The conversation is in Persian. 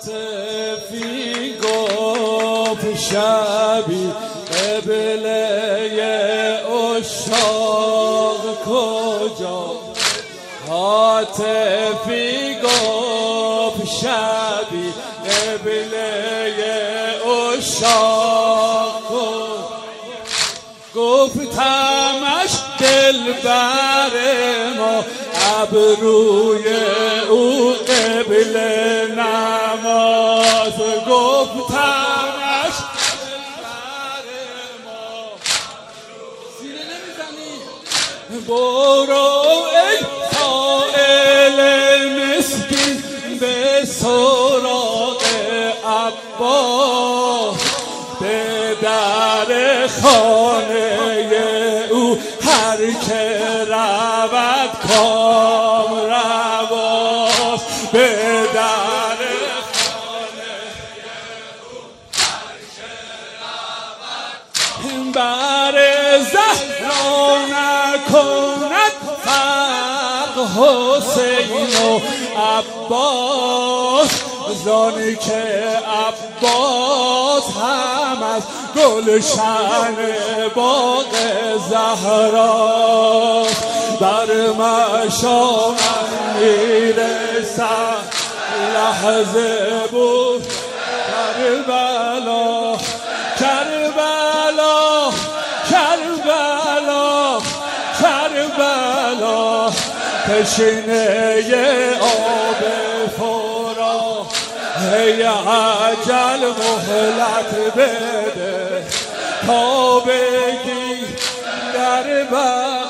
هاتفی گفت شبی قبله عشاق کجا، هاتفی گفت شبی قبله عشاق گفتمش دلبر ما ابروی او قبله نماز، گفتمش دلبر ما سینه نمیزنی برو ای سائل مسکین به سراغ عباس، به در خانه او هر که رود کام رواست، به در خانه او هر که رود بر زهرا نکند فرق حسین و عباس، زانی که عباس هم از گلشن باغ زهرا، بر مشام میرسد لحظه بود کربلا کربلا کربلا کربلا، تشنه آب فرا ای عجل مهلت بده تا بگی در